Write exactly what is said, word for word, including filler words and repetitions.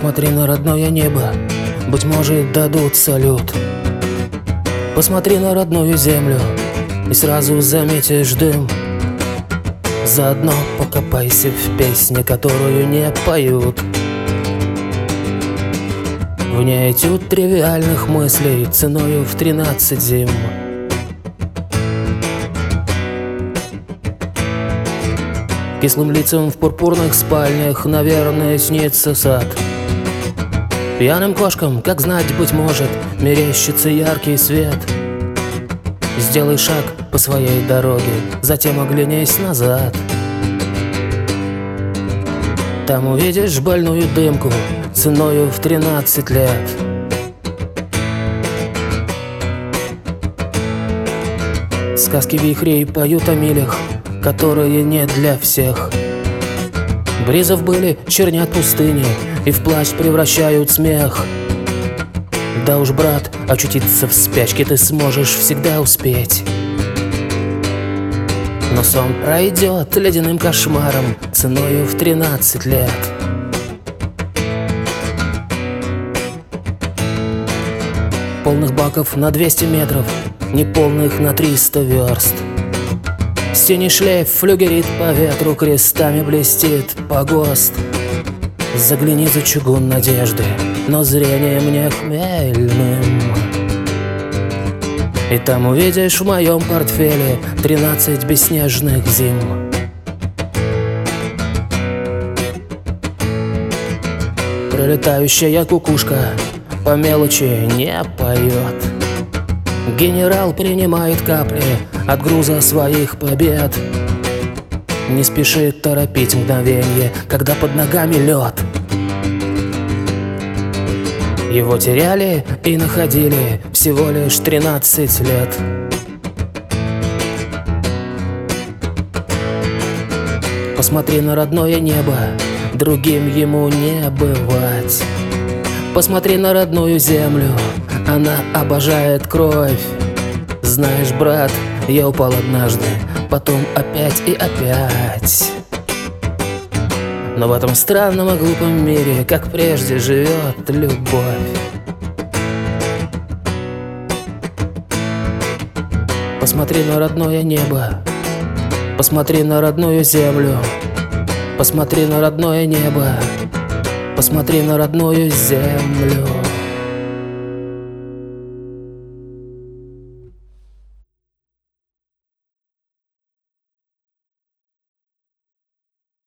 Посмотри на родное небо, быть может, дадут салют. Посмотри на родную землю и сразу заметишь дым. Заодно покопайся в песне, которую не поют. В ней этюд тривиальных мыслей ценою в тринадцать зим. Кислым лицам в пурпурных спальнях, наверное, снится сад. Пьяным кошкам, как знать, быть может, мерещится яркий свет. Сделай шаг по своей дороге, затем оглянись назад. Там увидишь больную дымку ценою в тринадцать лет. Сказки вихрей поют о милях, которые не для всех. Бризов были чернят пустыни и в плащ превращают смех. Да уж, брат, очутиться в спячке ты сможешь всегда успеть. Но сон пройдет ледяным кошмаром ценою в тринадцать лет. Полных баков на двести метров, неполных на триста верст. Синий шлейф флюгерит по ветру, крестами блестит погост. Загляни за чугун надежды, но зрение мне хмельным. И там увидишь в моем портфеле тринадцать бесснежных зим. Пролетающая кукушка по мелочи не поет. Генерал принимает капли от груза своих побед. Не спеши торопить мгновенье, когда под ногами лед. Его теряли и находили всего лишь тринадцать лет. Посмотри на родное небо, другим ему не бывать. Посмотри на родную землю, она обожает кровь. Знаешь, брат, я упал однажды, потом опять и опять. Но в этом странном и глупом мире, как прежде, живет любовь. Посмотри на родное небо, посмотри на родную землю. Посмотри на родное небо, посмотри на родную землю.